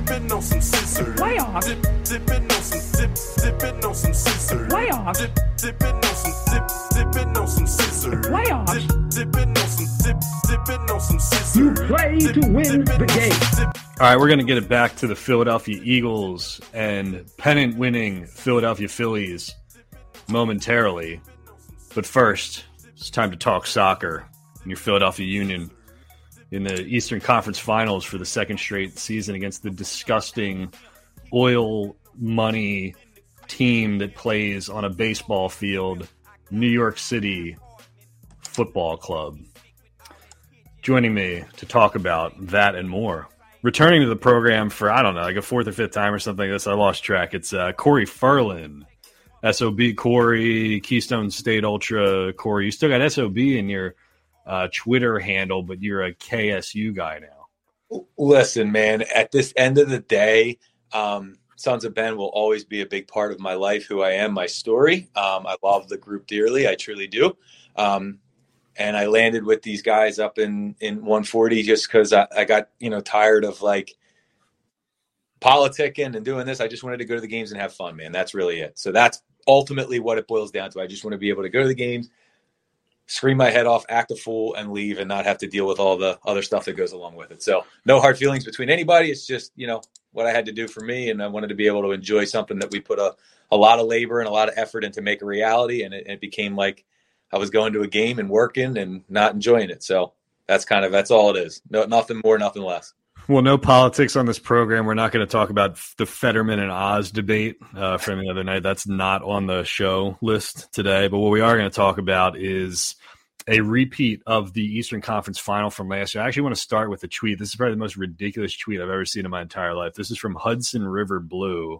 dipping on some scissors. Playoffs. Dipping on some dipping on some scissors. Playoffs. Dipping on some dipping on some scissors. Playoffs. Dipping on some dipping on some scissors. You play to win the game. All right, we're going to get it back to the Philadelphia Eagles and pennant-winning Philadelphia Phillies momentarily. But first, it's time to talk soccer in your Philadelphia Union in the Eastern Conference Finals for the second straight season against the disgusting oil money team that plays on a baseball field, New York City Football Club. Joining me to talk about that and more, returning to the program for, I don't know, like a fourth or fifth time or something like this. I lost track. It's Corey Ferlin. SOB Corey, Keystone State Ultra Corey. You still got SOB in your Twitter handle, but you're a KSU guy now. Listen, man, at this end of the day, Sons of Ben will always be a big part of my life, who I am, my story. I love the group dearly. I truly do. And I landed with these guys up in 140 just because I got, tired of like politicking and doing this. I just wanted to go to the games and have fun, man. That's really it. So that's ultimately what it boils down to. I just want to be able to go to the games, scream my head off, act a fool, and leave and not have to deal with all the other stuff that goes along with it. So no hard feelings between anybody. It's just, what I had to do for me. And I wanted to be able to enjoy something that we put a lot of labor and a lot of effort into make a reality. And it became like I was going to a game and working and not enjoying it. So that's all it is. No, nothing more, nothing less. Well, no politics on this program. We're not going to talk about the Fetterman and Oz debate from the other night. That's not on the show list today. But what we are going to talk about is a repeat of the Eastern Conference Final from last year. I actually want to start with a tweet. This is probably the most ridiculous tweet I've ever seen in my entire life. This is from Hudson River Blue,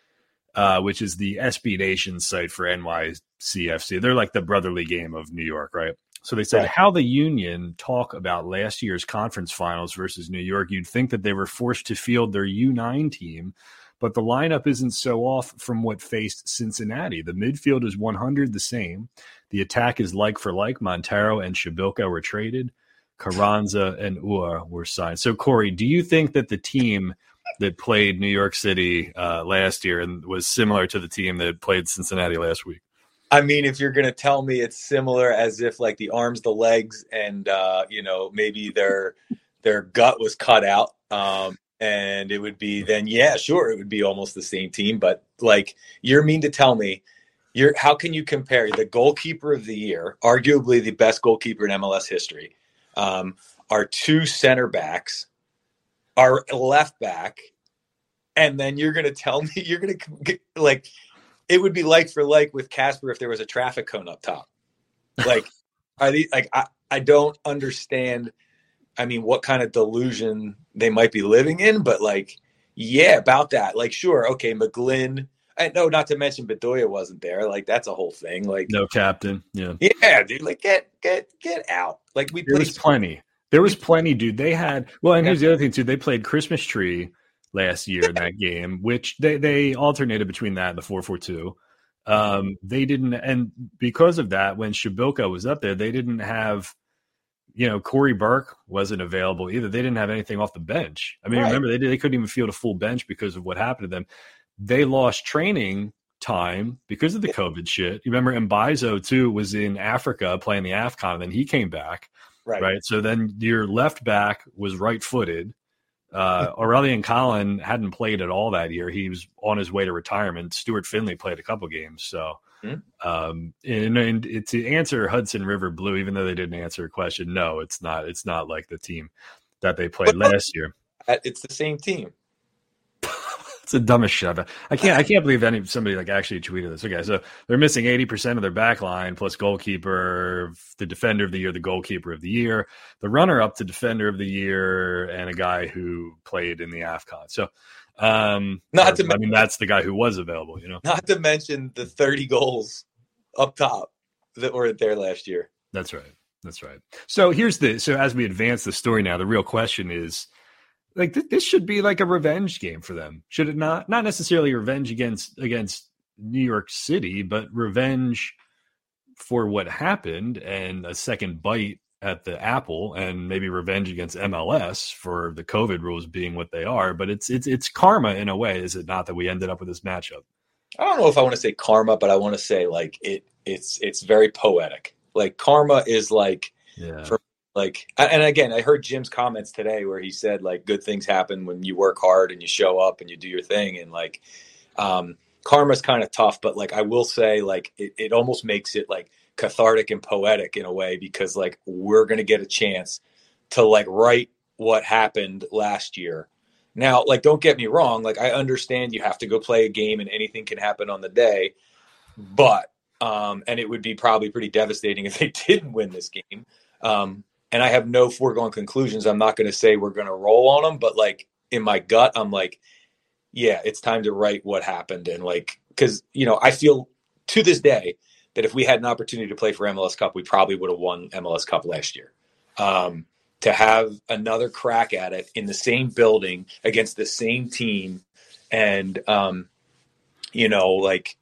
which is the SB Nation site for NYCFC. They're like the brotherly game of New York, right? So they said, right. How the Union talk about last year's conference finals versus New York, you'd think that they were forced to field their U9 team, but the lineup isn't so off from what faced Cincinnati. The midfield is 100 the same. The attack is like for like. Montero and Shabilka were traded. Carranza and Ua were signed. So, Corey, do you think that the team that played New York City last year and was similar to the team that played Cincinnati last week? I mean, if you're going to tell me it's similar as if like the arms, the legs, and, maybe their gut was cut out and it would be then, yeah, sure, it would be almost the same team. But like, you're mean to tell me how can you compare the goalkeeper of the year, arguably the best goalkeeper in MLS history, our two center backs, our left back, and then you're going to tell me you're going to like – it would be like for like with Casper if there was a traffic cone up top. Like, are these like I don't understand. I mean, what kind of delusion they might be living in, but like, yeah, about that. Like, sure, okay, McGlynn. No, not to mention Bedoya wasn't there. Like, that's a whole thing. Like, no captain. Yeah, dude. Like, get out. Like, there was plenty. There was plenty, dude. They had and here's the other thing too. They played Christmas Tree last year in that game, which they alternated between that and the 4-4-2. They didn't, and because of that, when Shabilka was up there, they didn't have, Corey Burke wasn't available either. They didn't have anything off the bench. I mean, right. Remember, they couldn't even field a full bench because of what happened to them. They lost training time because of the COVID shit. You remember Mbaizo, too, was in Africa playing the AFCON, and then he came back. Right? So then your left back was right-footed. Aurelian Collin hadn't played at all that year. He was on his way to retirement. Stuart Finley played a couple games. So, and to answer Hudson River Blue, even though they didn't answer a question, no, it's not. It's not like the team that they played last year. It's the same team. It's the dumbest shit. I can't believe somebody like actually tweeted this. Okay, so they're missing 80% of their back line plus goalkeeper, the defender of the year, the goalkeeper of the year, the runner-up to defender of the year, and a guy who played in the AFCON. So, that's the guy who was available. Not to mention the 30 goals up top that were there last year. That's right. So so as we advance the story now, the real question is, like, this should be like a revenge game for them, should it not? Not necessarily revenge against New York City, but revenge for what happened and a second bite at the Apple and maybe revenge against MLS for the COVID rules being what they are. But it's karma in a way, is it not, that we ended up with this matchup? I don't know if I want to say karma, but I want to say like it's very poetic. Like karma is like, for like, and again, I heard Jim's comments today where he said like good things happen when you work hard and you show up and you do your thing. And like, karma's kind of tough, but like, I will say like, it almost makes it like cathartic and poetic in a way, because like, we're going to get a chance to like write what happened last year. Now, like, don't get me wrong. Like, I understand you have to go play a game and anything can happen on the day, but, and it would be probably pretty devastating if they didn't win this game. And I have no foregone conclusions. I'm not going to say we're going to roll on them, but like in my gut, I'm like, yeah, it's time to write what happened. And like, cause you know, I feel to this day that if we had an opportunity to play for MLS Cup, we probably would have won MLS Cup last year. To have another crack at it in the same building against the same team and, you know, like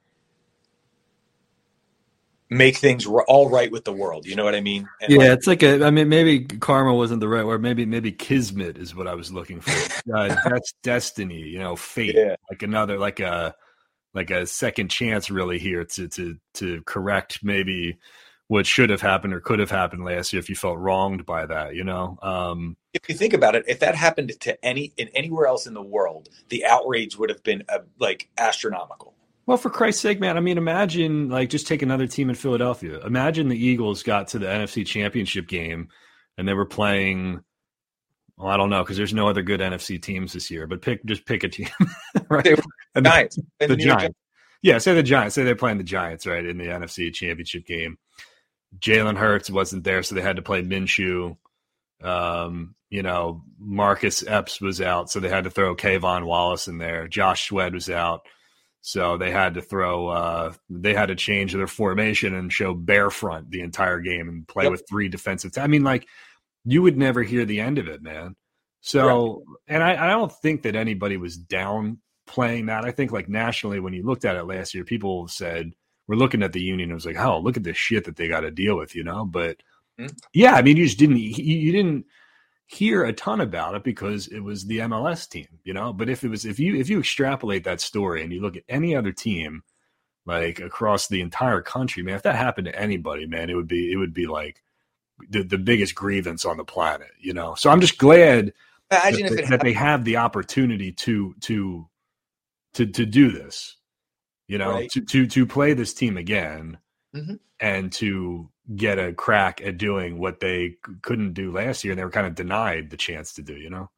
make things all right with the world. You know what I mean? And yeah, like, it's like I mean, maybe karma wasn't the right word. Maybe kismet is what I was looking for. That's destiny, you know, fate, like another, like a second chance really here to correct maybe what should have happened or could have happened last year if you felt wronged by that, you know? If you think about it, if that happened to anywhere else in the world, the outrage would have been like astronomical. Well, for Christ's sake, man, I mean, imagine like just take another team in Philadelphia. Imagine the Eagles got to the NFC Championship game and they were playing, well, I don't know, because there's no other good NFC teams this year, but just pick a team, right? And Giants. The Giants. Yeah, say the Giants. Say they're playing the Giants, right, in the NFC Championship game. Jalen Hurts wasn't there, so they had to play Minshew. You know, Marcus Epps was out, so they had to throw Kayvon Wallace in there. Josh Sweat was out, so they had to change their formation and show bare front the entire game and play with three defensive. I mean, like, you would never hear the end of it, man. So, and I don't think that anybody was downplaying that. I think, like, nationally, when you looked at it last year, people said, we're looking at the Union. It was like, oh, look at this shit that they got to deal with, you know? But yeah, I mean, you didn't hear a ton about it because it was the MLS team, you know? But if you extrapolate that story and you look at any other team, like across the entire country, man, if that happened to anybody, man, it would be like the biggest grievance on the planet, you know? So I'm just glad that they have the opportunity to do this. You know, right. to play this team again and to get a crack at doing what they couldn't do last year, and they were kind of denied the chance to do, you know?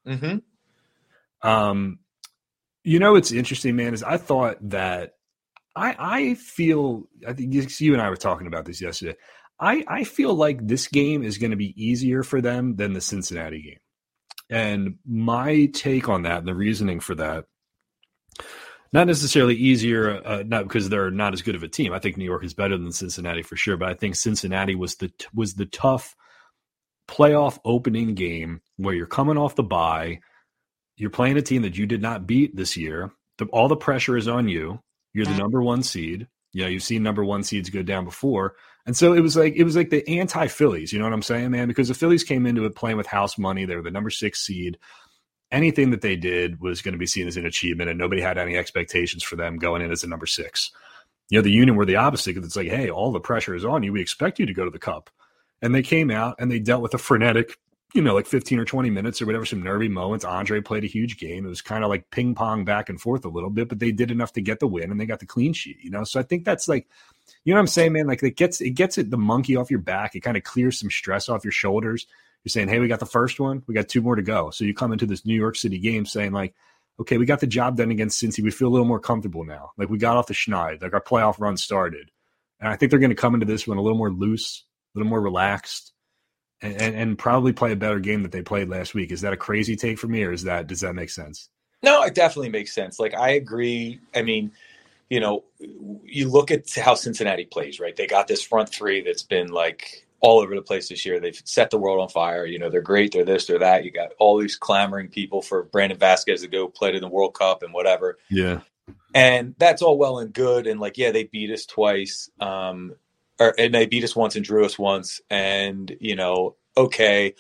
You know, what's interesting, man, is I thought that I think you and I were talking about this yesterday. I feel like this game is going to be easier for them than the Cincinnati game. And my take on that and the reasoning for that, not necessarily easier, not because they're not as good of a team. I think New York is better than Cincinnati for sure, but I think Cincinnati was the tough playoff opening game where you're coming off the bye, you're playing a team that you did not beat this year. All the pressure is on you. You're the number one seed. You know, you've seen number one seeds go down before, and so it was like the anti-Phillies. You know what I'm saying, man? Because the Phillies came into it playing with house money. They were the number 6 seed. Anything that they did was going to be seen as an achievement, and nobody had any expectations for them going in as a number 6. You know, the Union were the opposite, because it's like, hey, all the pressure is on you. We expect you to go to the Cup. And they came out and they dealt with a frenetic, you know, like 15 or 20 minutes or whatever, some nervy moments. Andre played a huge game. It was kind of like ping pong back and forth a little bit, but they did enough to get the win and they got the clean sheet, you know? So I think that's like, you know what I'm saying, man? Like it gets the monkey off your back. It kind of clears some stress off your shoulders. You're saying, hey, we got the first one. We got 2 more to go. So you come into this New York City game saying like, okay, we got the job done against Cincy. We feel a little more comfortable now. Like we got off the schneid. Like our playoff run started. And I think they're going to come into this one a little more loose, a little more relaxed, and probably play a better game that they played last week. Is that a crazy take for me, or does that make sense? No, it definitely makes sense. Like I agree. I mean, you know, you look at how Cincinnati plays, right? They got this front three that's been like all over the place this year. They've set the world on fire. You know, they're great. They're this, they're that. You got all these clamoring people for Brandon Vasquez to go play in the World Cup and whatever. Yeah. And that's all well and good. And like, yeah, they beat us twice. And they beat us once and drew us once. And, you know, okay.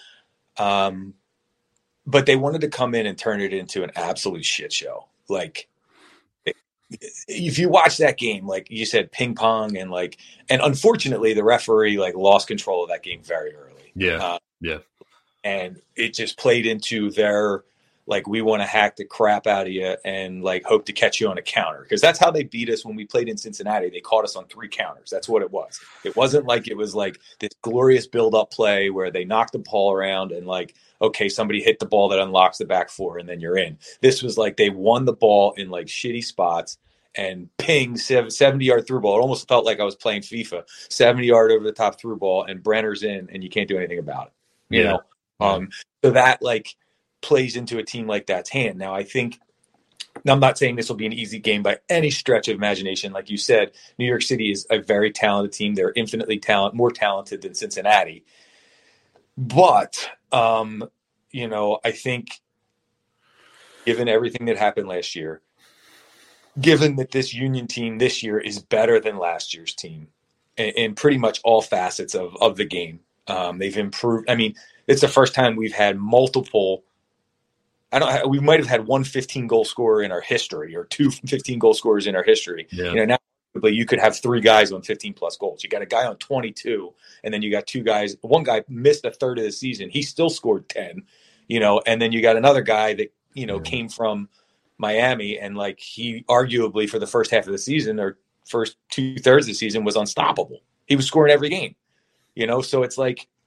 But they wanted to come in and turn it into an absolute shit show. Like, if you watch that game, like you said, ping pong, and unfortunately the referee lost control of that game very early. Yeah. And it just played into their, we want to hack the crap out of you and hope to catch you on a counter. Because that's how they beat us when we played in Cincinnati. They caught us on 3 counters. That's what it was. It wasn't it was this glorious build-up play where they knocked the ball around and okay, somebody hit the ball that unlocks the back 4 and then you're in. This was they won the ball in shitty spots and ping 70-yard through ball. It almost felt like I was playing FIFA. 70-yard over the top through ball and Brenner's in and you can't do anything about it. You know? So that plays into a team like that's hand. Now, I'm not saying this will be an easy game by any stretch of imagination. Like you said, New York City is a very talented team. They're infinitely more talented than Cincinnati. But, I think given everything that happened last year, given that this Union team this year is better than last year's team in pretty much all facets of the game, they've improved. I mean, it's the first time we've had multiple. We might have had one 15-goal scorer in our history, or 2 15-goal scorers in our history. Yeah. Now you could have 3 guys on 15-plus goals. You got a guy on 22, and then you got 2 guys. One guy missed a third of the season. He still scored 10, and then you got another guy that, came from Miami, and he arguably for the first half of the season or first 2/3 of the season was unstoppable. He was scoring every game, so it's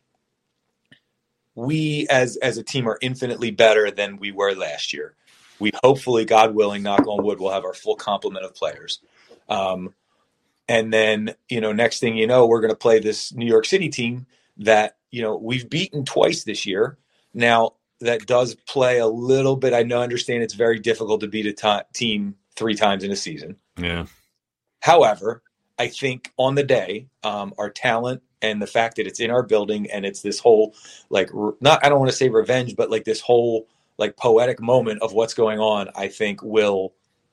we as a team are infinitely better than we were last year. We hopefully, God willing, knock on wood, will have our full complement of players. And then, next thing you know, we're going to play this New York City team that, we've beaten twice this year. Now, that does play a little bit. I understand it's very difficult to beat a team 3 times in a season. Yeah. However, I think on the day, our talent and the fact that it's in our building and it's this whole, I don't want to say revenge, but this whole poetic moment of what's going on, I think will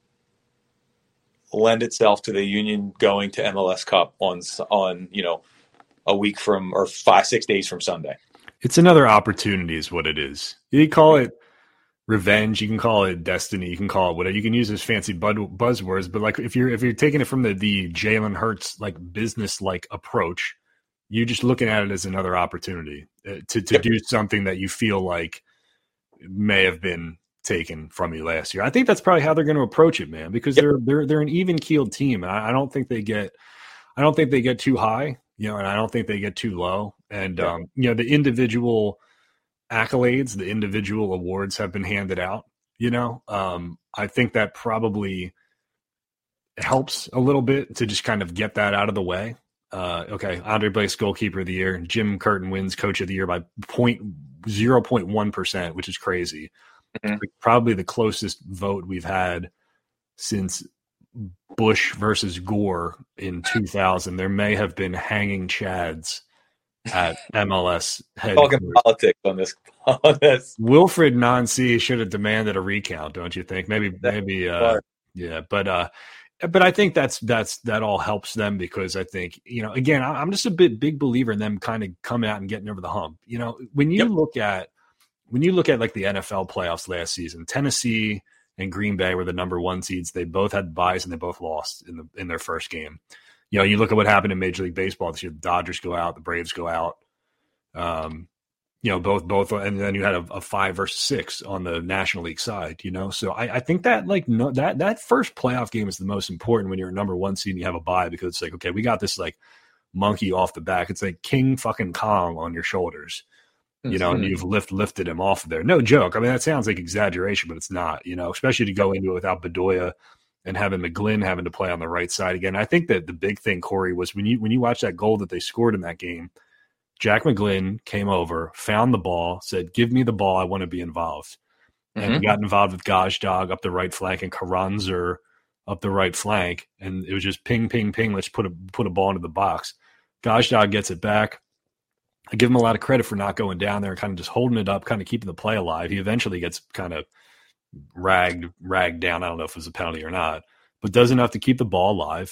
lend itself to the Union going to MLS Cup on a week from, or 5-6 days from Sunday. It's another opportunity is what it is. You can call it revenge, you can call it destiny, you can call it whatever. You can use those fancy buzzwords, but if you're taking it from the Jalen Hurts business approach, you're just looking at it as another opportunity to do something that you feel may have been taken from you last year. I think that's probably how they're going to approach it, man, because they're an even keeled team, and I don't think they get too high, and I don't think they get too low. And the individual accolades, the individual awards have been handed out. I think that probably helps a little bit to just kind of get that out of the way. Okay, Andre Blake's goalkeeper of the year. Jim Curtin wins coach of the year by 0.1%, which is crazy. Mm-hmm. Probably the closest vote we've had since Bush versus Gore in 2000. There may have been hanging chads at MLS headquarters. Talking politics on this. Wilfred Nancy should have demanded a recount, don't you think? Maybe. Yeah, but I think that all helps them, because I think, again, I'm just a big believer in them kind of coming out and getting over the hump. When you look at the NFL playoffs last season, Tennessee and Green Bay were the number 1 seeds. They both had buys and they both lost in their first game. You look at what happened in Major League Baseball this year. The Dodgers go out, the Braves go out. Both, and then you had a 5 versus 6 on the National League side. So I think that that first playoff game is the most important when you're a number 1 seed and you have a bye, because it's okay, we got this monkey off the back. It's like King fucking Kong on your shoulders, and you've lifted him off of there. No joke. I mean, that sounds like exaggeration, but it's not. Especially to go into it without Bedoya and having McGlynn having to play on the right side again. I think that the big thing, Corey, was when you watch that goal that they scored in that game. Jack McGlynn came over, found the ball, said, "Give me the ball. I want to be involved." And he got involved with Gazdag up the right flank and Carranza up the right flank. And it was just ping, ping, ping. Let's put a ball into the box. Gazdag gets it back. I give him a lot of credit for not going down there and kind of just holding it up, kind of keeping the play alive. He eventually gets kind of ragged down. I don't know if it was a penalty or not, but does enough to keep the ball alive.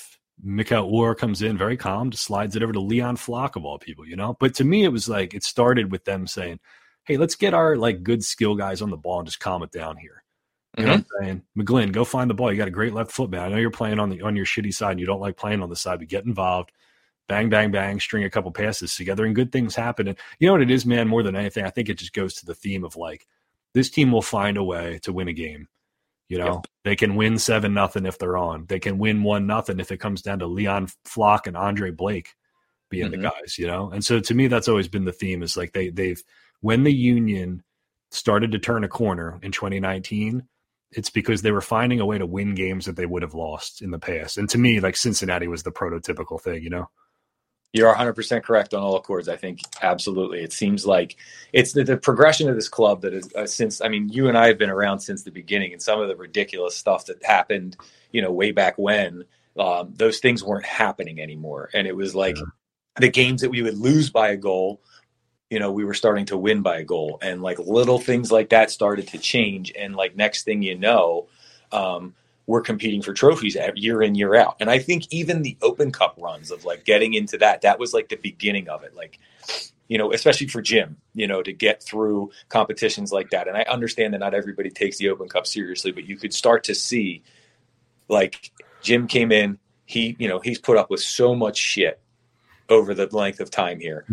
Mikael Orr comes in very calm, just slides it over to Leon Flock of all people, you know? But to me, it was like, it started with them saying, hey, let's get our like good skill guys on the ball and just calm it down here. You know what I'm saying? McGlynn, go find the ball. You got a great left foot, man. I know you're playing on your shitty side and you don't like playing on the side, but get involved. Bang, bang, bang, string a couple passes together and good things happen. And you know what it is, man, more than anything, I think it just goes to the theme of like, this team will find a way to win a game. You know, They can win 7-0 if they're on. They can win 1-0 if it comes down to Leon Flock and Andre Blake being the guys, you know? And so to me, that's always been the theme is like they've when the Union started to turn a corner in 2019, it's because they were finding a way to win games that they would have lost in the past. And to me, like Cincinnati was the prototypical thing, you know? You're 100% correct on all accords. I think absolutely. It seems like it's the progression of this club that is since, I mean, you and I have been around since the beginning, and some of the ridiculous stuff that happened, you know, way back when, those things weren't happening anymore. And it was like the games that we would lose by a goal, you know, we were starting to win by a goal, and like little things like that started to change. And like next thing you know, we're competing for trophies year in, year out. And I think even the Open Cup runs of like getting into that was like the beginning of it. Like, you know, especially for Jim, you know, to get through competitions like that. And I understand that not everybody takes the Open Cup seriously, but you could start to see like Jim came in, he's put up with so much shit over the length of time here.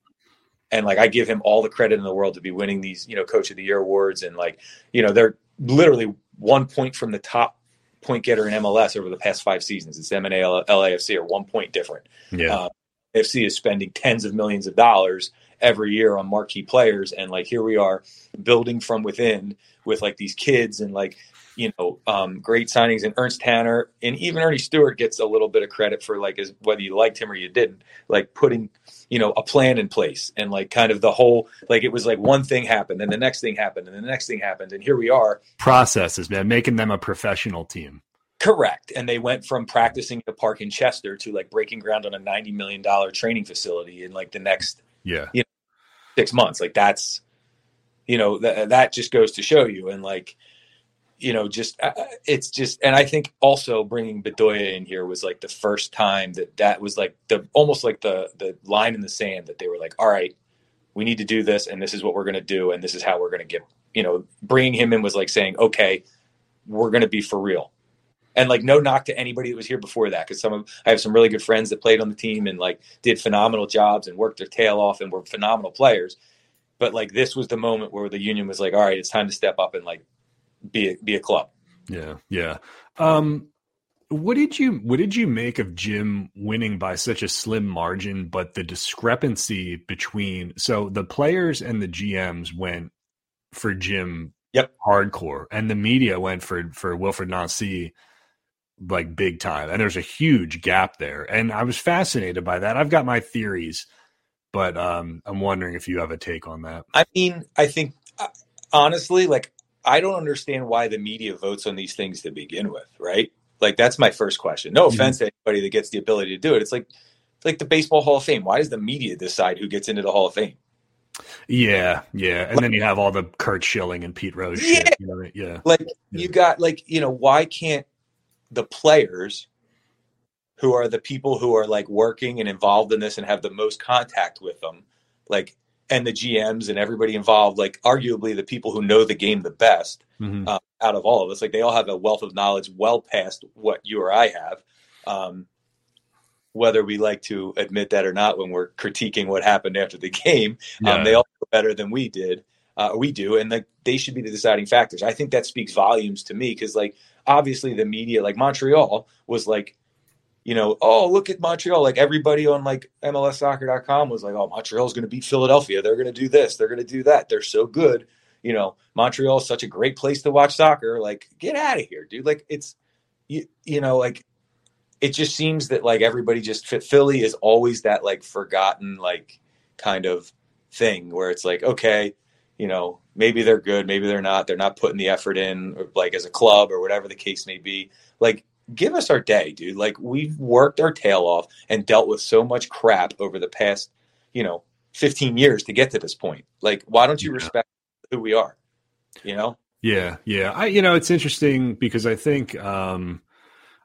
And like, I give him all the credit in the world to be winning these, you know, Coach of the Year awards. And like, you know, they're literally 1 point from the top point getter in MLS over the past 5 seasons. It's M&A, LAFC are 1 point different. FC is spending tens of millions of dollars every year on marquee players. And like, here we are building from within with like these kids and like, you know, great signings. And Ernst Tanner and even Ernie Stewart gets a little bit of credit for like, whether you liked him or you didn't, like putting, you know, a plan in place. And like kind of the whole, like it was like one thing happened and the next thing happened and the next thing happened. And here we are. Processes, man, making them a professional team. Correct. And they went from practicing at a park in Chester to like breaking ground on a $90 million training facility in like the next 6 months. Like that's, you know, that just goes to show you. And like, you know, just it's just, and I think also bringing Bedoya in here was like the first time that was like almost like the line in the sand that they were like, all right, we need to do this, and this is what we're going to do, and this is how we're going to get, you know, bringing him in was like saying, okay, we're going to be for real. And like, no knock to anybody that was here before that, because I have some really good friends that played on the team and like did phenomenal jobs and worked their tail off and were phenomenal players. But like, this was the moment where the Union was like, all right, it's time to step up and like be a club. Yeah. What did you make of Jim winning by such a slim margin, but the discrepancy between, so the players and the GMs went for Jim hardcore, and the media went for Wilfried Nancy like big time, and there's a huge gap there, and I was fascinated by that. I've got my theories, but I'm wondering if you have a take on that. I mean, I think honestly, like, I don't understand why the media votes on these things to begin with, right? Like, that's my first question. No offense to anybody that gets the ability to do it. It's like the Baseball Hall of Fame. Why does the media decide who gets into the Hall of Fame? Yeah. And then you have all the Kurt Schilling and Pete Rose shit. You know, you got like, you know, why can't the players who are the people who are like working and involved in this and have the most contact with them, like, and the GMs and everybody involved, like arguably the people who know the game the best out of all of us, like they all have a wealth of knowledge well past what you or I have. Whether we like to admit that or not, when we're critiquing what happened after the game, they all know better than we did. We do. And like, they should be the deciding factors. I think that speaks volumes to me. Cause like, obviously the media, like Montreal was like, you know, oh, look at Montreal. Like everybody on like MLSsoccer.com was like, oh, Montreal's going to beat Philadelphia. They're going to do this. They're going to do that. They're so good. You know, Montreal is such a great place to watch soccer. Like, get out of here, dude. Like, it's, you know, like, it just seems that like everybody just Philly is always that like forgotten, like kind of thing where it's like, okay, you know, maybe they're good. Maybe they're not. They're not putting the effort in, or like as a club or whatever the case may be. Like, give us our day, dude. Like, we've worked our tail off and dealt with so much crap over the past, you know, 15 years to get to this point. Like, why don't you respect who we are? You know? Yeah. You know, it's interesting because I think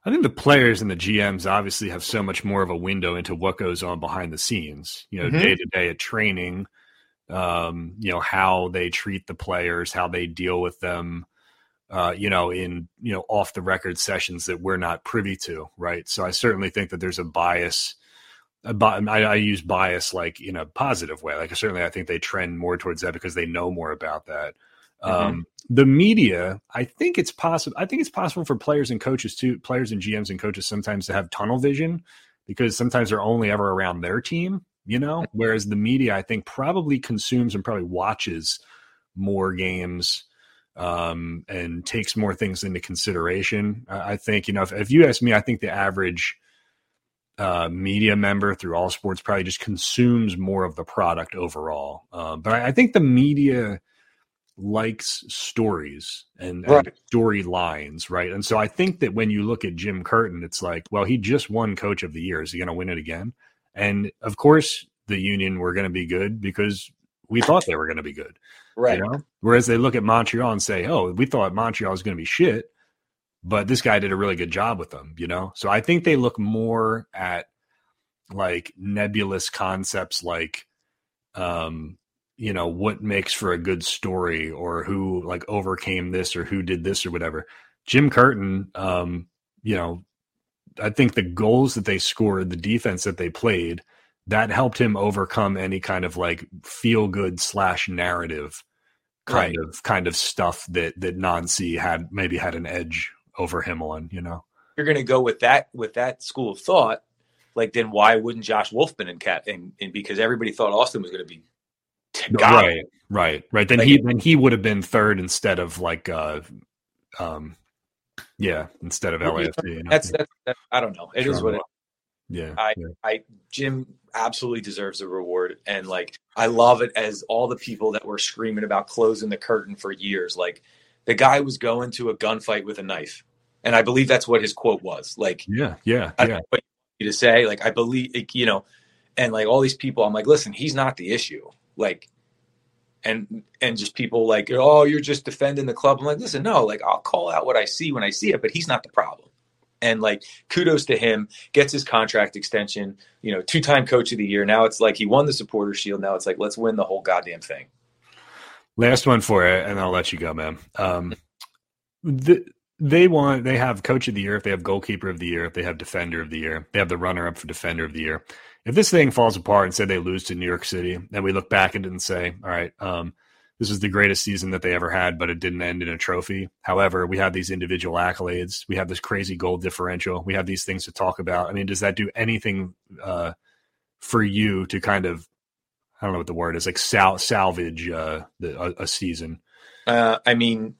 I think the players and the GMs obviously have so much more of a window into what goes on behind the scenes, day to day at training, how they treat the players, how they deal with them, in off the record sessions that we're not privy to. Right. So I certainly think that there's a bias. I use bias like in a positive way. Like I think they trend more towards that because they know more about that. The media, I think it's possible. I think it's possible for players and coaches too, players and GMs and coaches sometimes to have tunnel vision because sometimes they're only ever around their team, whereas the media, I think probably consumes and probably watches more games and takes more things into consideration. I think, if you ask me, I think the average media member through all sports probably just consumes more of the product overall. But I think the media likes stories and storylines, right? And so I think that when you look at Jim Curtin, it's like, well, he just won Coach of the Year. Is he going to win it again? And of course, the Union were going to be good because we thought they were going to be good, right? Whereas they look at Montreal and say, "Oh, we thought Montreal was going to be shit, but this guy did a really good job with them." So I think they look more at like nebulous concepts, like what makes for a good story or who like overcame this or who did this or whatever. Jim Curtin, I think the goals that they scored, the defense that they played, that helped him overcome any kind of like feel good / narrative kind of stuff that Nancy had an edge over him on, You're going to go with that school of thought. Like, then why wouldn't Josh Wolf been in because everybody thought Austin was going to be Right. Then he would have been third instead of like instead of LAFC. That's I don't know. It is what it is. Yeah. Jim absolutely deserves a reward, and like I love it as all the people that were screaming about closing the curtain for years. Like the guy was going to a gunfight with a knife, and I believe that's what his quote was. Like, yeah. I don't know what you to say, like I believe, and like all these people, I'm like, listen, he's not the issue. Like, and just people like, oh, you're just defending the club. I'm like, listen, no, like I'll call out what I see when I see it, but he's not the problem. And like, kudos to him, gets his contract extension, 2-time Coach of the Year. Now it's like he won the Supporters Shield. Now it's like, let's win the whole goddamn thing. Last one for you, and I'll let you go, man. They have Coach of the Year, if they have Goalkeeper of the Year, if they have Defender of the Year, they have the runner-up for Defender of the Year. If this thing falls apart and say they lose to New York City, and we look back at it and say, all right, this was the greatest season that they ever had, but it didn't end in a trophy. However, we have these individual accolades. We have this crazy goal differential. We have these things to talk about. I mean, does that do anything for you to kind of, I don't know what the word is, like salvage a season? I mean,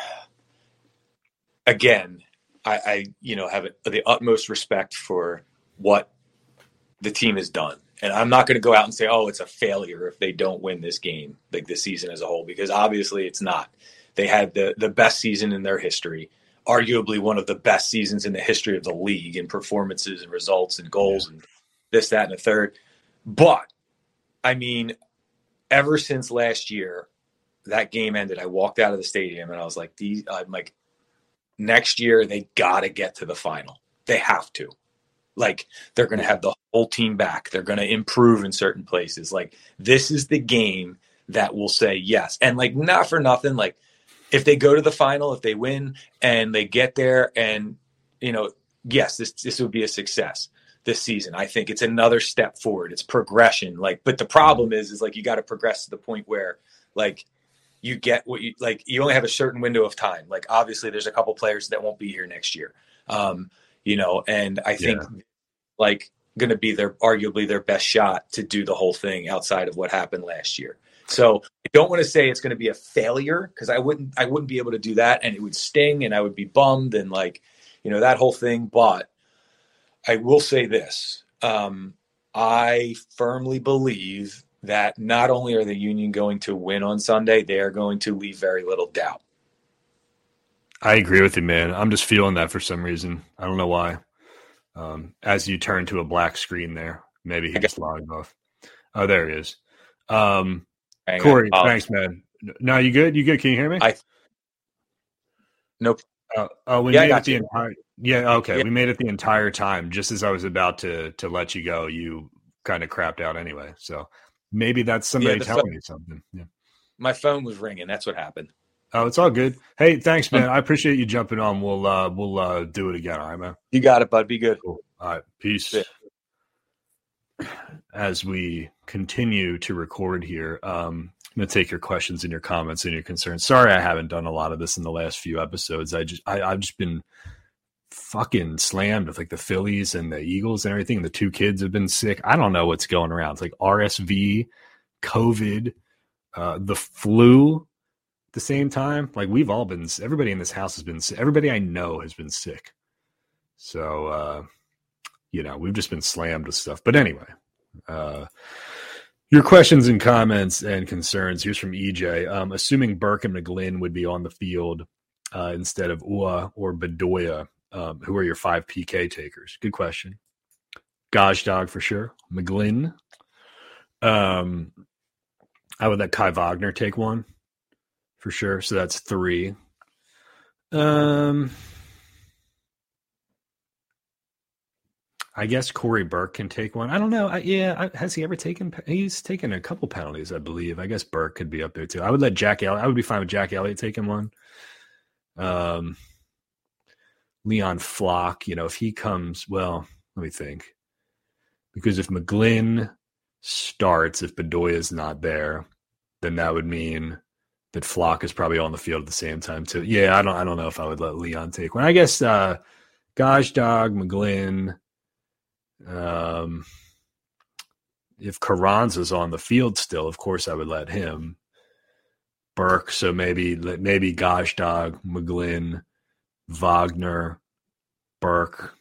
again, I have the utmost respect for what the team has done. And I'm not going to go out and say, oh, it's a failure if they don't win this game, like this season as a whole, because obviously it's not. They had the best season in their history, arguably one of the best seasons in the history of the league in performances and results and goals and this, that, and the third. But, I mean, ever since last year, that game ended, I walked out of the stadium and I was like, next year they got to get to the final. They have to. Like, they're going to have the whole team back. They're going to improve in certain places. Like, this is the game that will say yes. And, like, not for nothing, like, if they go to the final, if they win and they get there and, yes, this would be a success this season. I think it's another step forward. It's progression. Like, but the problem is like, you got to progress to the point where, like, you get what you like. You only have a certain window of time. Like, obviously, there's a couple players that won't be here next year. And I think like going to be arguably their best shot to do the whole thing outside of what happened last year. So I don't want to say it's going to be a failure because I wouldn't be able to do that, and it would sting, and I would be bummed, and like, that whole thing. But I will say this: I firmly believe that not only are the Union going to win on Sunday, they are going to leave very little doubt. I agree with you, man. I'm just feeling that for some reason. I don't know why. As you turn to a black screen there, maybe he just logged off. Oh, there he is. Corey, thanks, man. No, you good? You good? Can you hear me? Nope. We Yeah, I made got it the you. entire. Yeah, okay. Yeah. We made it the entire time. Just as I was about to let you go, you kind of crapped out anyway. So maybe that's Yeah, somebody telling me something. Yeah. my phone was ringing. That's what happened. Oh, it's all good. Hey, thanks, man. I appreciate you jumping on. We'll do it again. All right, man. You got it, bud. Be good. Cool. All right. Peace. Yeah. As we continue to record here, I'm going to take your questions and your comments and your concerns. Sorry, I haven't done a lot of this in the last few episodes. I've just been fucking slammed with like the Phillies and the Eagles and everything. The two kids have been sick. I don't know what's going around. It's like RSV, COVID, the flu at the same time. Like everybody in this house has been sick. Everybody I know has been sick. So, we've just been slammed with stuff. But anyway, your questions and comments and concerns. Here's from EJ. Assuming Burke and McGlynn would be on the field instead of Ua or Bedoya, who are your 5 PK takers? Good question. Gazdag for sure. McGlynn. I would let Kai Wagner take one for sure. So that's 3. I guess Corey Burke can take one. I don't know. Has he ever taken? He's taken a couple penalties, I believe. I guess Burke could be up there too. I would let Jack Elliott. I would be fine with Jack Elliott taking one. Leon Flock, if he comes, well, let me think. Because if McGlynn starts, if Bedoya is not there, then that would mean that Flock is probably on the field at the same time too. Yeah, I don't know if I would let Leon take one. I guess Gazdag, McGlynn. If Carranza's on the field still, of course I would let him. Burke, so maybe Gazdag, McGlynn, Wagner, Burke.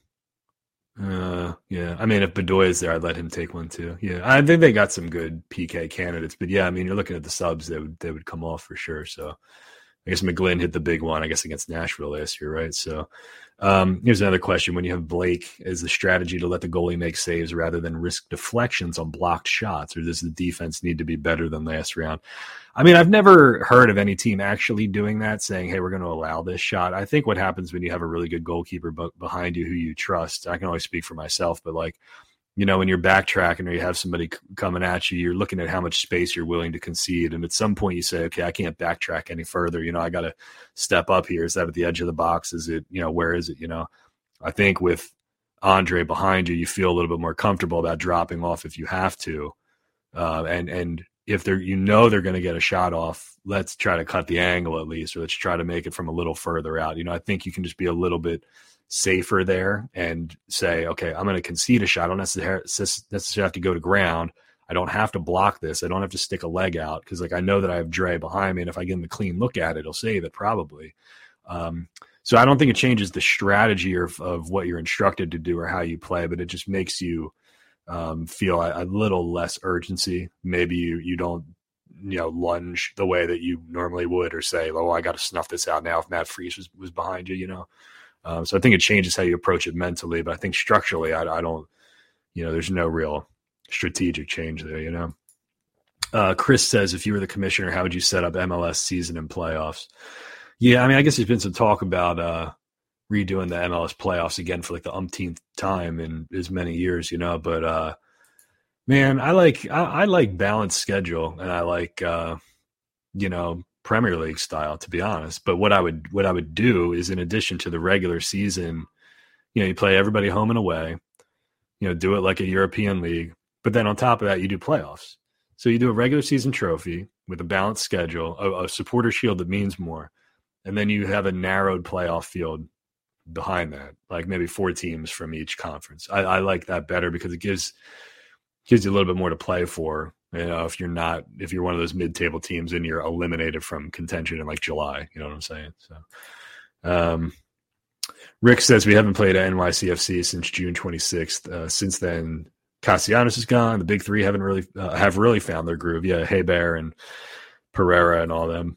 Yeah. I mean, if Bedoya is there, I'd let him take one too. Yeah, I think they got some good PK candidates, but yeah, I mean, you're looking at the subs; they would come off for sure. So I guess McGlynn hit the big one, I guess, against Nashville last year, right? So here's another question. When you have Blake, is the strategy to let the goalie make saves rather than risk deflections on blocked shots, or does the defense need to be better than last round? I mean, I've never heard of any team actually doing that, saying, hey, we're going to allow this shot. I think what happens when you have a really good goalkeeper behind you who you trust, I can only speak for myself, but like, when you're backtracking or you have somebody coming at you, you're looking at how much space you're willing to concede. And at some point you say, okay, I can't backtrack any further. I got to step up here. Is that at the edge of the box? Is it, where is it? I think with Andre behind you, you feel a little bit more comfortable about dropping off if you have to. And if they're going to get a shot off, let's try to cut the angle at least, or let's try to make it from a little further out. I think you can just be a little bit safer there and say, okay, I'm going to concede a shot. I don't necessarily have to go to ground. I don't have to block this. I don't have to stick a leg out because I know that I have Dre behind me, and if I give him a clean look at it, he'll save it probably. So I don't think it changes the strategy of what you're instructed to do or how you play, but it just makes you feel a little less urgency. Maybe you don't lunge the way that you normally would, or say, oh, I got to snuff this out now if Matt Freese was behind you. So I think it changes how you approach it mentally, but I think structurally, I don't, there's no real strategic change there, Chris says, if you were the commissioner, how would you set up MLS season and playoffs? Yeah, I mean, I guess there's been some talk about redoing the MLS playoffs again for like the umpteenth time in as many years, but man, I like balanced schedule, and I like, Premier League style, to be honest. But what I would do is, in addition to the regular season, you play everybody home and away, do it like a European league. But then on top of that, you do playoffs. So you do a regular season trophy with a balanced schedule, a supporter shield that means more. And then you have a narrowed playoff field behind that, like maybe 4 teams from each conference. I like that better because it gives you a little bit more to play for. If you're one of those mid-table teams and you're eliminated from contention in like July, you know what I'm saying? So, Rick says we haven't played at NYCFC since June 26th. Since then, Castellanos is gone. The big three haven't really have found their groove. Yeah, Hebert and Pereira and all them.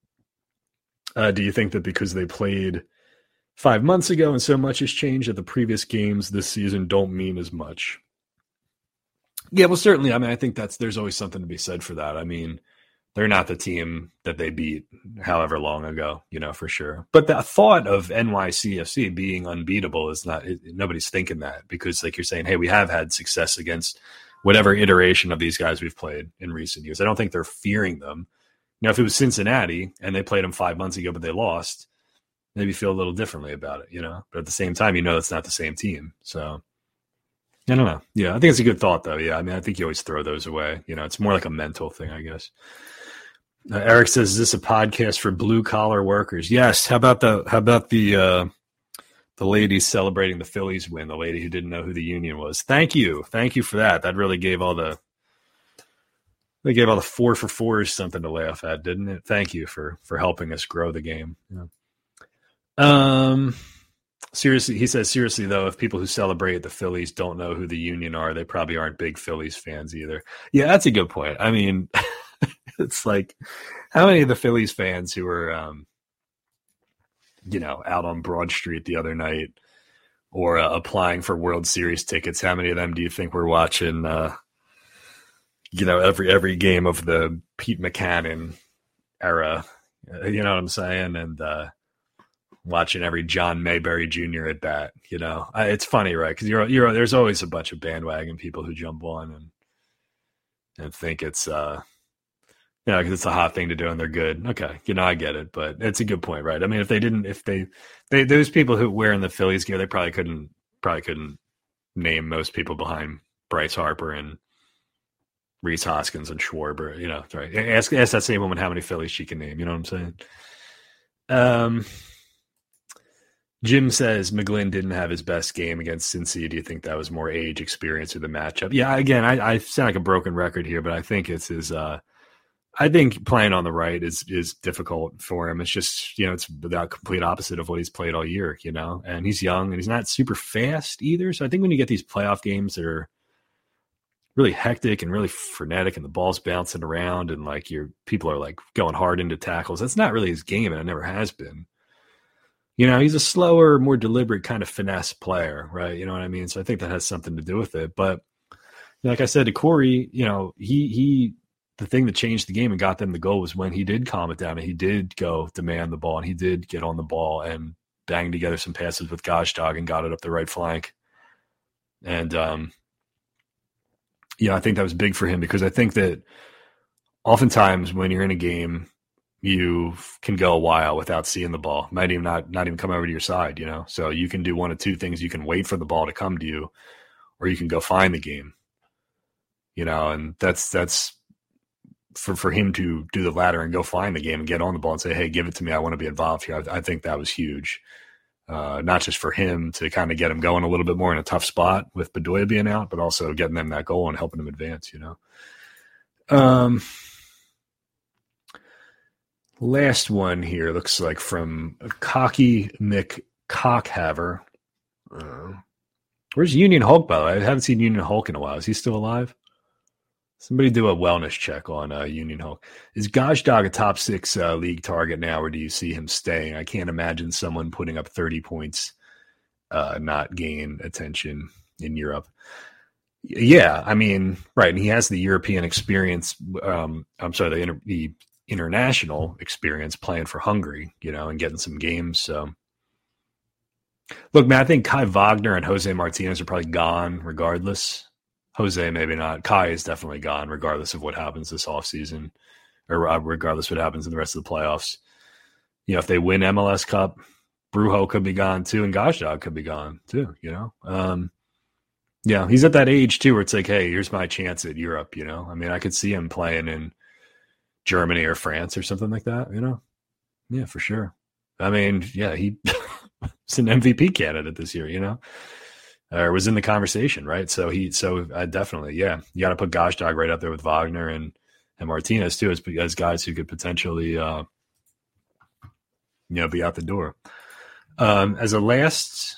Do you think that because they played 5 months ago and so much has changed that the previous games this season don't mean as much? Yeah, well, certainly. I mean, I think there's always something to be said for that. I mean, they're not the team that they beat however long ago, for sure. But the thought of NYCFC being unbeatable is nobody's thinking that, because like you're saying, hey, we have had success against whatever iteration of these guys we've played in recent years. I don't think they're fearing them. If it was Cincinnati and they played them 5 months ago, but they lost, maybe feel a little differently about it, But at the same time, it's not the same team. So I don't know. Yeah, I think it's a good thought, though. Yeah, I mean, I think you always throw those away. It's more like a mental thing, I guess. Eric says, "Is this a podcast for blue collar workers?" Yes. How about the lady celebrating the Phillies win? The lady who didn't know who the Union was. Thank you for that. That really gave all the 4 for 4s something to laugh at, didn't it? Thank you for helping us grow the game. Yeah. Seriously, he says, seriously, though, if people who celebrate the Phillies don't know who the Union are, they probably aren't big Phillies fans either. Yeah, that's a good point. I mean, it's like, how many of the Phillies fans who were, out on Broad Street the other night or applying for World Series tickets, how many of them do you think were watching, every game of the Pete Mackanin era? You know what I'm saying? And, watching every John Mayberry Jr. at bat, it's funny, right? Because there's always a bunch of bandwagon people who jump on and think it's because it's a hot thing to do and they're good. Okay, I get it, but it's a good point, right? I mean, if those people who wear in the Phillies gear, they probably couldn't name most people behind Bryce Harper and Rhys Hoskins and Schwarber. Right? Ask that same woman how many Phillies she can name. You know what I'm saying? Jim says McGlynn didn't have his best game against Cincy. Do you think that was more age, experience, or the matchup? Yeah, again, I sound like a broken record here, but I think it's his. I think playing on the right is difficult for him. It's just it's the complete opposite of what he's played all year. And he's young and he's not super fast either. So I think when you get these playoff games that are really hectic and really frenetic, and the ball's bouncing around, and like people are like going hard into tackles, that's not really his game, and it never has been. He's a slower, more deliberate kind of finesse player, right? You know what I mean? So I think that has something to do with it. But like I said to Corey, he the thing that changed the game and got them the goal was when he did calm it down and he did go demand the ball and he did get on the ball and bang together some passes with Gazdag and got it up the right flank. And, I think that was big for him, because I think that oftentimes when you're in a game, you can go a while without seeing the ball. Might even not even come over to your side, So you can do one of two things. You can wait for the ball to come to you, or you can go find the game. And that's for him to do the latter and go find the game and get on the ball and say, hey, give it to me. I want to be involved here. I think that was huge. Not just for him to kind of get him going a little bit more in a tough spot with Bedoya being out, but also getting them that goal and helping them advance, Last one here looks like from Cocky Mick Cockhaver. Where's Union Hulk, by the way? I haven't seen Union Hulk in a while. Is he still alive? Somebody do a wellness check on Union Hulk. Is Gazdag a top 6 league target now, or do you see him staying? I can't imagine someone putting up 30 points not gain attention in Europe. Yeah, I mean, right, and he has the European experience. The international experience playing for Hungary, and getting some games. So, look, man, I think Kai Wagner and Jose Martinez are probably gone regardless. Jose, maybe not. Kai is definitely gone regardless of what happens this offseason, or regardless of what happens in the rest of the playoffs. If they win MLS Cup, Brujo could be gone too, and Gazdag could be gone too, Yeah, he's at that age too where it's like, hey, here's my chance at Europe, I mean, I could see him playing in Germany or France or something like that, Yeah, for sure. I mean, yeah, he's an MVP candidate this year, or was in the conversation, right? So definitely, yeah, you got to put Gazdag right up there with Wagner and Martinez too, as guys who could potentially, be out the door. As a last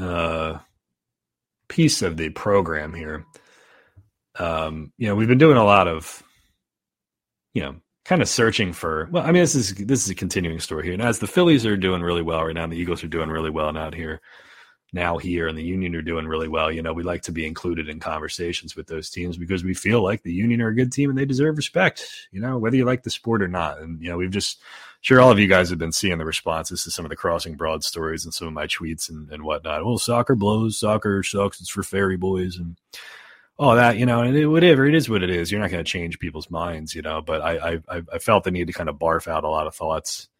piece of the program here, we've been doing a lot of, kind of searching for, well, I mean, this is a continuing story here. And as the Phillies are doing really well right now, and the Eagles are doing really well out here, now here and the Union are doing really well, we like to be included in conversations with those teams because we feel like the Union are a good team and they deserve respect, whether you like the sport or not. And, we've just, sure, all of you guys have been seeing the responses to some of the Crossing Broad stories and some of my tweets and whatnot. Well, soccer blows, soccer sucks, it's for fairy boys and all that, and whatever, it is what it is. You're not going to change people's minds, but I felt the need to kind of barf out a lot of thoughts,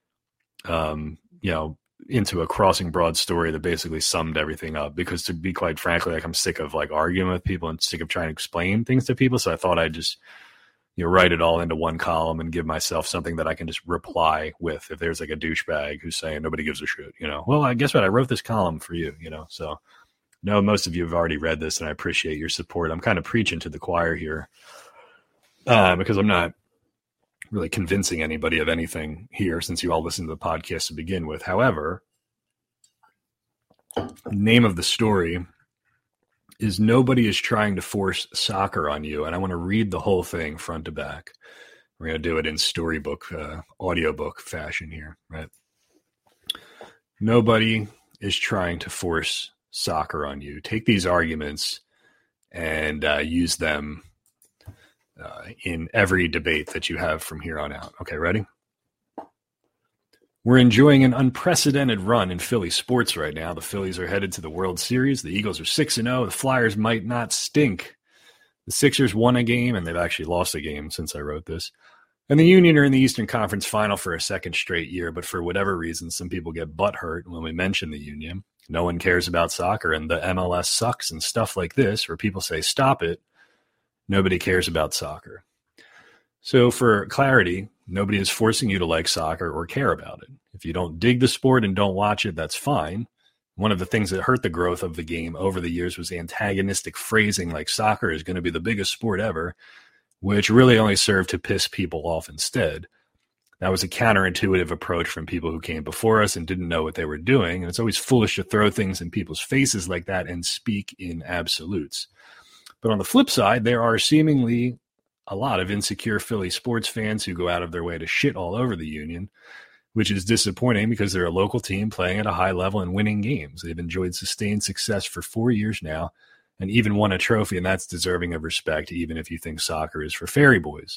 into a Crossing Broad story that basically summed everything up, because to be quite frankly, like, I'm sick of like arguing with people and sick of trying to explain things to people. So I thought I'd just, write it all into one column and give myself something that I can just reply with. If there's like a douchebag who's saying nobody gives a shit, well, I guess what, I wrote this column for you, so no, most of you have already read this and I appreciate your support. I'm kind of preaching to the choir here because I'm not really convincing anybody of anything here, since you all listen to the podcast to begin with. However, the name of the story is Nobody is Trying to Force Soccer on You. And I want to read the whole thing front to back. We're going to do it in storybook, audiobook fashion here, right? Nobody is trying to force soccer on you. Take these arguments and use them in every debate that you have from here on out. Okay, ready? We're enjoying an unprecedented run in Philly sports right now. The Phillies are headed to the World Series. The Eagles are 6-0. The Flyers might not stink. The Sixers won a game, and they've actually lost a game since I wrote this. And the Union are in the Eastern Conference Final for a second straight year, but for whatever reason, some people get butthurt when we mention the Union. No one cares about soccer, and the MLS sucks and stuff like this, where people say, stop it. Nobody cares about soccer. So for clarity, nobody is forcing you to like soccer or care about it. If you don't dig the sport and don't watch it, that's fine. One of the things that hurt the growth of the game over the years was antagonistic phrasing like soccer is going to be the biggest sport ever, which really only served to piss people off instead. That was a counterintuitive approach from people who came before us and didn't know what they were doing. And it's always foolish to throw things in people's faces like that and speak in absolutes. But on the flip side, there are seemingly a lot of insecure Philly sports fans who go out of their way to shit all over the Union, which is disappointing because they're a local team playing at a high level and winning games. They've enjoyed sustained success for 4 years now and even won a trophy, and that's deserving of respect, even if you think soccer is for fairy boys.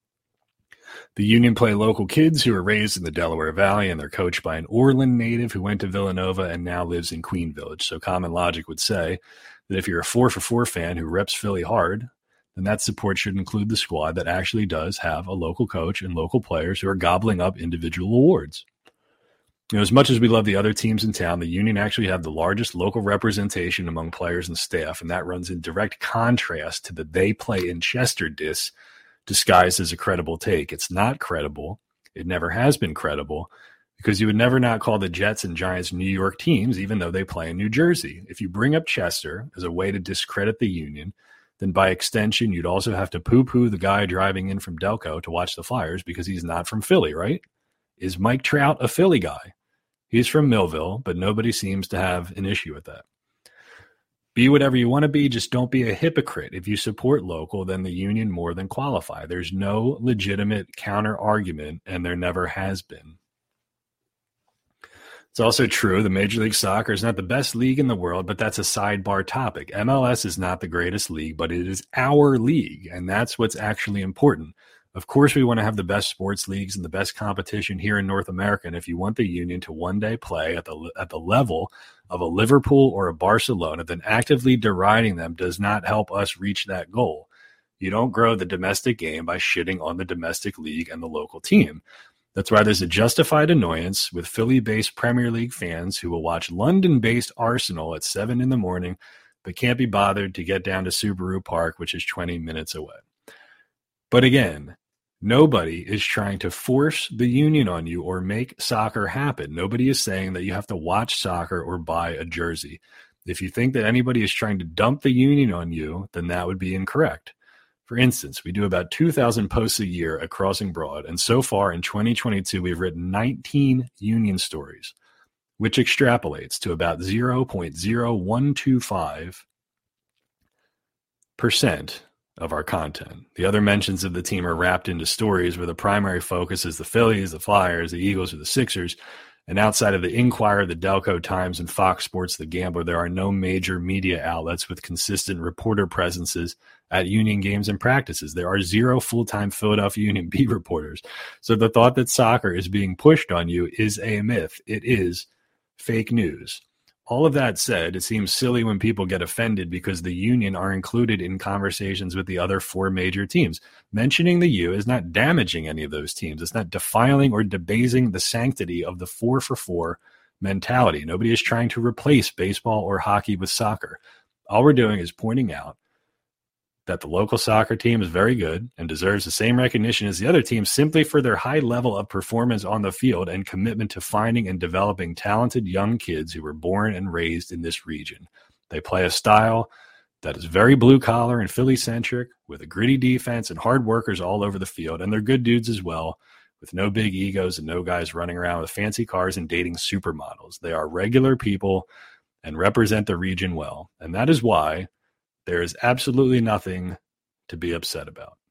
The Union play local kids who are raised in the Delaware Valley, and they're coached by an Orland native who went to Villanova and now lives in Queen Village. So common logic would say that if you're a 4-for-4 fan who reps Philly hard, then that support should include the squad that actually does have a local coach and local players who are gobbling up individual awards. As much as we love the other teams in town, the Union actually have the largest local representation among players and staff, and that runs in direct contrast to the they play in Chester diss disguised as a credible take. It's not credible. It never has been credible, because you would never not call the Jets and Giants New York teams, even though they play in New Jersey. If you bring up Chester as a way to discredit the Union, then by extension, you'd also have to poo-poo the guy driving in from Delco to watch the Flyers because he's not from Philly, right? Is Mike Trout a Philly guy? He's from Millville, but nobody seems to have an issue with that. Be whatever you want to be, just don't be a hypocrite. If you support local, then the Union more than qualify. There's no legitimate counter-argument, and there never has been. It's also true that Major League Soccer is not the best league in the world, but that's a sidebar topic. MLS is not the greatest league, but it is our league, and that's what's actually important. Of course, we want to have the best sports leagues and the best competition here in North America, and if you want the Union to one day play at the level of a Liverpool or a Barcelona, then actively deriding them does not help us reach that goal. You don't grow the domestic game by shitting on the domestic league and the local team. That's why there's a justified annoyance with Philly-based Premier League fans who will watch London-based Arsenal at 7 a.m, but can't be bothered to get down to Subaru Park, which is 20 minutes away. But again, nobody is trying to force the Union on you or make soccer happen. Nobody is saying that you have to watch soccer or buy a jersey. If you think that anybody is trying to dump the Union on you, then that would be incorrect. For instance, we do about 2,000 posts a year at Crossing Broad, and so far in 2022, we've written 19 Union stories, which extrapolates to about 0.0125% of our content. The other mentions of the team are wrapped into stories where the primary focus is the Phillies, the Flyers, the Eagles, or the Sixers, And outside of the Inquirer, the Delco Times, and Fox Sports, The Gambler, there are no major media outlets with consistent reporter presences at Union games and practices. There are 0 full-time Philadelphia Union beat reporters. So the thought that soccer is being pushed on you is a myth. It is fake news. All of that said, it seems silly when people get offended because the Union are included in conversations with the other 4 major teams. Mentioning the U is not damaging any of those teams. It's not defiling or debasing the sanctity of the 4-for-4 mentality. Nobody is trying to replace baseball or hockey with soccer. All we're doing is pointing out that the local soccer team is very good and deserves the same recognition as the other teams simply for their high level of performance on the field and commitment to finding and developing talented young kids who were born and raised in this region. They play a style that is very blue-collar and Philly-centric, with a gritty defense and hard workers all over the field, and they're good dudes as well, with no big egos and no guys running around with fancy cars and dating supermodels. They are regular people and represent the region well, and that is why there is absolutely nothing to be upset about.